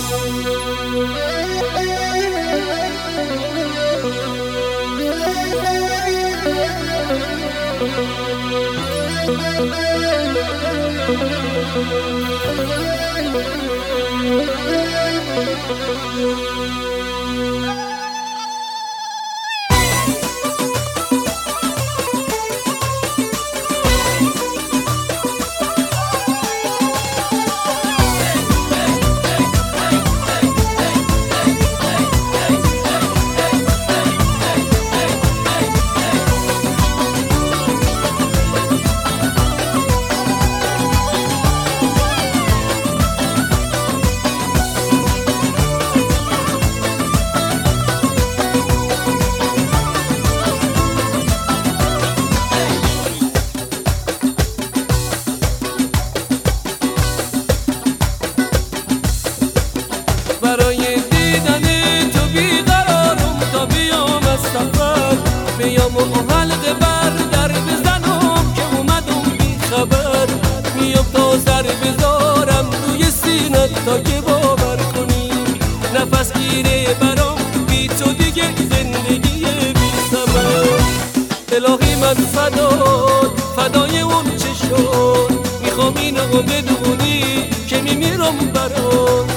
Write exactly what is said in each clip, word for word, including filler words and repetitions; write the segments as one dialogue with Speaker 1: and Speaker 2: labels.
Speaker 1: برای دیدن تو بیقرارم تا بیام از سفر، بیام و حلقه بر در بزنم که اومدم بی خبر. میام تا سر بذارم روی سینت تا که باور کنی، نفس گیره برام بی تو دیگه زندگی بی ثمر. الهی من فدات فدای اون چه شد، میخوام اینو بدونی که میمیرم برات.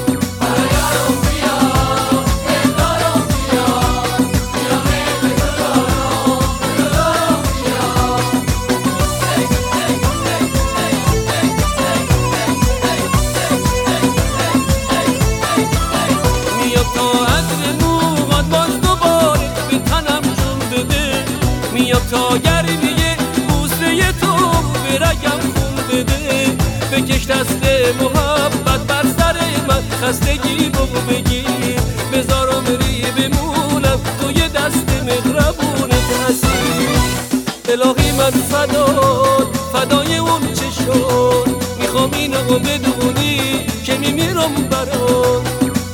Speaker 1: میام تا گرمیه بوسه تو به رگم خون بده، بکش دست محبت بر سر من، خستگی بگو بگیر بذارم ری بمونم توی دست مهربونت حسین. الهی من فدات فدای اون چه شد، میخوام اینو بدونی که میمیرم برات.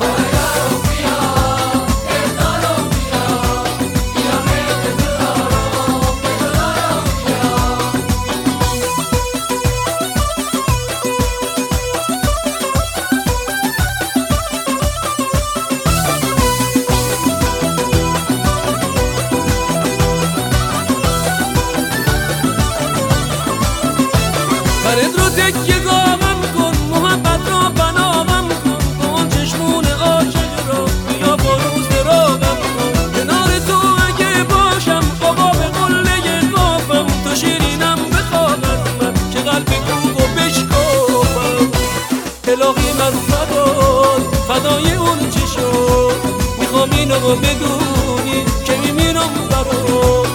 Speaker 1: برد رو تکیه گامم کن، محبت رو بنامم کن، کن چشمون عاشق رو بیا برو سراغم کن. کنار تو اگه باشم آقا به قله قافم، تو شیرینم بخوابم من که قلب کوه و بشکافم. الهی من فدات فدای اون چی شد، میخوام اینو بدونی که میمیرم برات.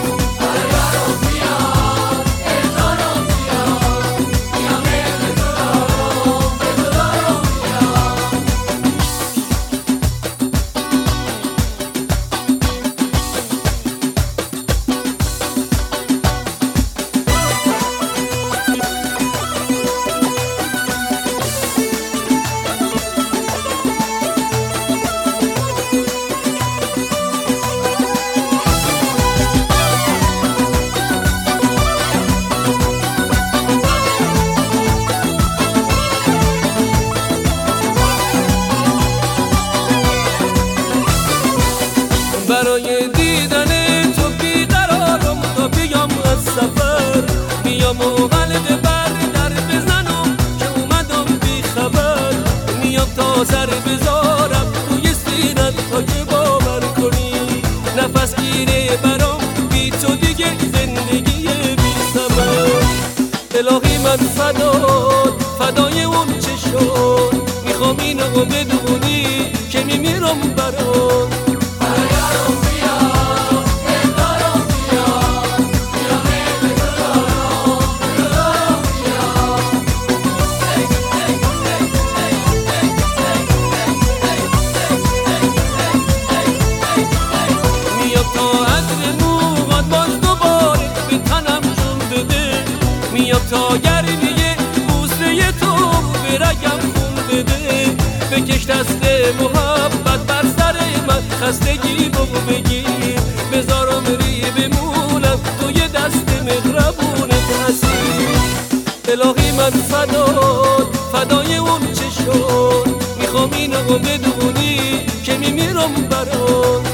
Speaker 1: برای دیدن تو بیقرارم تا بیام از سفر، میام و حلقه بر در بزنم که اومدم بی خبر. میام تا سر بذارم روی سینت تا که باور کنی، نفس گیره برام بی تو دیگه زندگی بی ثمر. الهی من فدات فدای اون چه شد، میخوام اینو بدونی که میمیرم برات. میام تا گرمیه بوسه تو به رگم خون بده، بکش دست محبت بر سر من، خستگی بگو بگیر بذارم ری بمونم توی دست مهربونت حسین. الهی من فدات فدای اون چه شد، میخوام اینو و بدونی که میمیرم برات.